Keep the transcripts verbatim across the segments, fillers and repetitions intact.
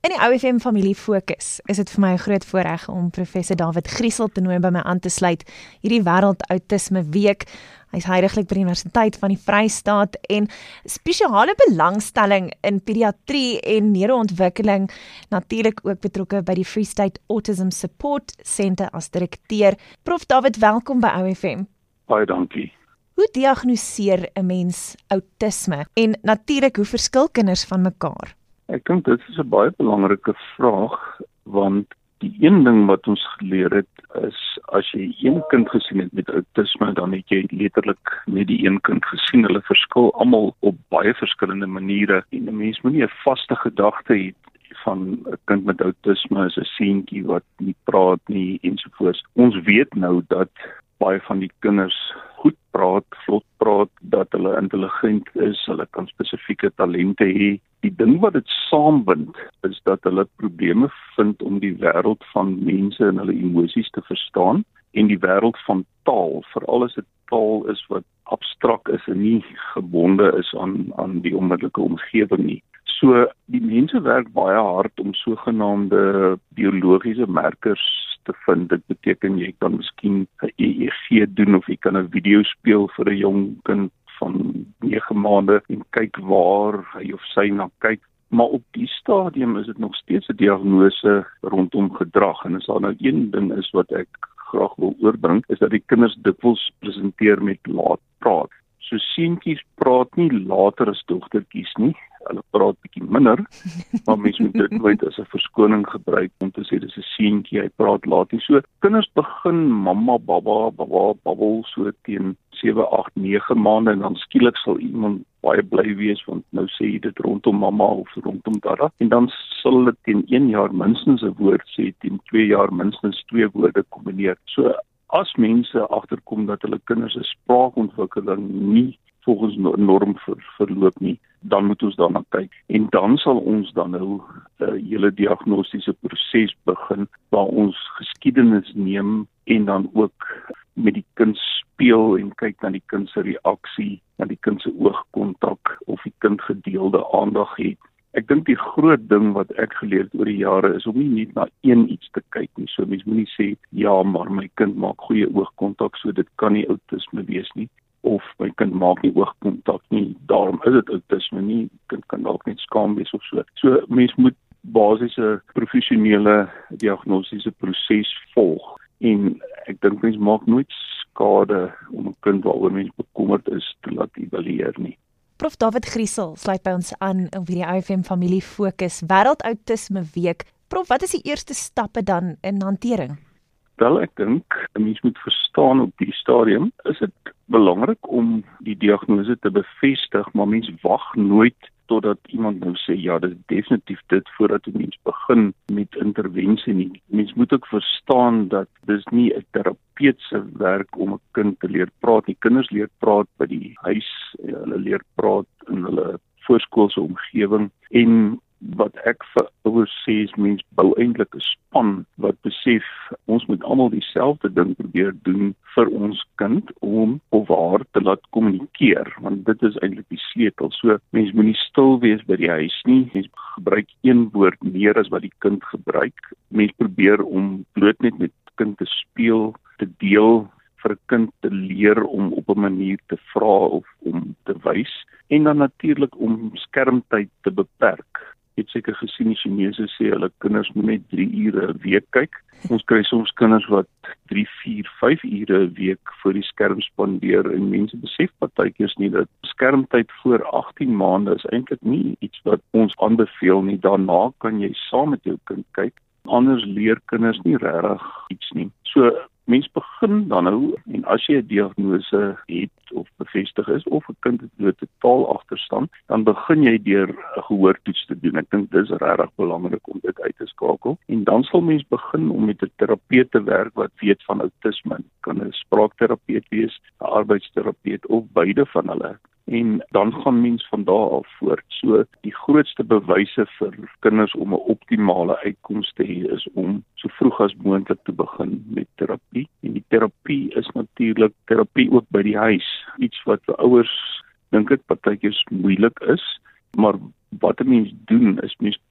In die O F M familie Fokus is dit vir my 'n groot voorreg om professor David Griesel te nooi by my aan te sluit hierdie Wêreld Autisme Week. Hy's huidigelik by die Universiteit van die Vrystaat en spesiale belangstelling in pediatrie en neurontwikkeling, natuurlik ook betrokke by die Free State Autism Support Centre as direkteur. Prof David, welkom by O F M. Baie dankie. Hoe diagnoseer 'n mens autisme en natuurlik hoe verskil kinders van mekaar? Ek dink dit is 'n baie belangrike vraag, want die een ding wat ons geleer het is, as jy een kind gesien het met autisme, dan het jy letterlik net die een kind gesien. Hulle verskil almal op baie verskillende maniere en 'n mens moet nie 'n vaste gedagte hê van 'n kind met autisme is 'n seentjie wat nie praat nie ensovoorts. Ons weet nou dat baie van die kinders goed praat, vlot praat, dat hulle intelligent is, hulle kan spesifieke talente hê. Die ding wat dit saambind, is dat hulle probleme vind om die wêreld van mense en hulle emosies te verstaan, en die wêreld van taal, veral as dit taal is wat abstrak is en nie gebonde is aan, aan die onmiddellike omgewing nie. So, die mense werk baie hard om sogenaamde biologiese merkers te vind. Dit beteken jy kan miskien 'n E E G doen of jy kan 'n video speel vir 'n jong kind van nege maande en kyk waar hy of sy na kyk. Maar op die stadium is dit nog steeds 'n diagnose rondom gedrag. En as daar nou een ding is wat ek graag wil oorbring, is dat die kinders dikwels presenteer met laat praat. So seentjies praat nie later as dogtertjies nie. Hulle praat bietjie minder, maar mens moet dit nooit as 'n verskoning gebruik om te sê dis 'n seentjie, hy praat laat nie. So kinders begin mamma, baba, baba, babbel so teen sewe, agt, nege maande en dan skielik sal iemand baie bly wees want nou sê jy dit rondom mamma of rondom dada en dan sal hulle teen een jaar minstens 'n woord sê, teen twee jaar minstens twee woorde kombineer. So as mense agterkom dat hulle kinders se spraakontwikkeling nie volgens norm ver, verloop nie, dan moet ons daarna kyk. En dan sal ons dan nou 'n uh, hele diagnostiese proses begin, waar ons geskiedenis neem en dan ook met die kind speel en kyk na die kind se reaksie, na die kind se oogkontak, of die kind gedeelde aandag het. Ek dink die groot ding wat ek geleer het oor die jare is om nie net na een iets te kyk nie. So mens moenie sê, ja, maar my kind maak goeie oogkontak, so dit kan nie autisme wees nie. Of my kind maak nie oogkontak nie, daarom is dit autisme nie, kind kan dalk net skaam wees of so. So mens moet basiese professionele diagnostiese proses volg. En ek dink mens maak nooit skade om 'n kind waaroor mens bekommerd is te laat evalueer nie. Prof David Griesel sluit by ons aan op hierdie O F M familie Fokus Wêreld Autisme Week. Prof, wat is die eerste stappe dan in hantering? Wel, ek dink 'n mens moet verstaan op die stadium is dit belangrik om die diagnose te bevestig, maar mens wag nooit totdat iemand nou sê ja, dit is definitief dit voordat 'n mens begin met intervensie nie. Mens moet ook verstaan dat dis nie 'n terapeut se werk om 'n kind te leer praat nie. Kinders leer praat by die huis, hulle leer praat in hulle voorskoolse omgewing en wat ek vir ouers sê is mens bou eintlik 'n span wat besef ons moet almal dieselfde ding probeer doen vir ons kind om of haar te laat kommunikeer, want dit is eintlik die sleutel. So mens moenie stil wees by die huis nie. Mens gebruik een woord meer as wat die kind gebruik. Mens probeer om bloot net met kind te speel, te deel, vir 'n kind te leer om op 'n manier te vra of om te wys en dan natuurlik om skermtyd te beperk. Ek het seker gesien die Chinese sê hulle kinders moet net drie ure 'n week kyk. Ons kry soms kinders wat drie, vier, vyf ure 'n week voor die skerm spandeer en mense besef partykeers nie dat skermtyd voor agtien maande is eintlik nie iets wat ons aanbeveel nie. Daarna kan jy saam met jou kind kyk. Anders leer kinders nie regtig iets nie. So mens begin dan nou en as jy 'n diagnose het of bevestig is of 'n kind het met 'n taalagterstand, dan begin jy deur 'n gehoortoets te doen. Ek dink dis regtig belangrik om dit uit te skakel. En dan sal mens begin om met 'n terapeut te werk wat weet van autisme. Kan 'n spraakterapeut wees, 'n arbeidsterapeut of beide van hulle. En dan gaan mens van daar af voort. So die grootste bewyse vir kinders om 'n optimale uitkoms te hê is om so vroeg as moontlik te begin met terapie. En die terapie is natuurlik terapie ook by die huis. Iets wat vir ouers dink ek partykeer moeilik is, maar wat 'n mens doen is mens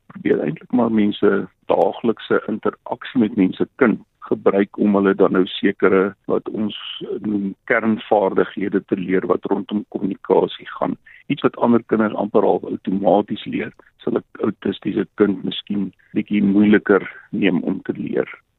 probeer eintlik maar mense daaglikse interaksie met mense kind gebruik om hulle dan nou sekere wat ons noem kernvaardighede te leer wat rondom kommunikasie gaan. Iets wat ander kinders amper al outomaties leer, sal 'n autistiese kind miskien bietjie moeiliker neem om te leer.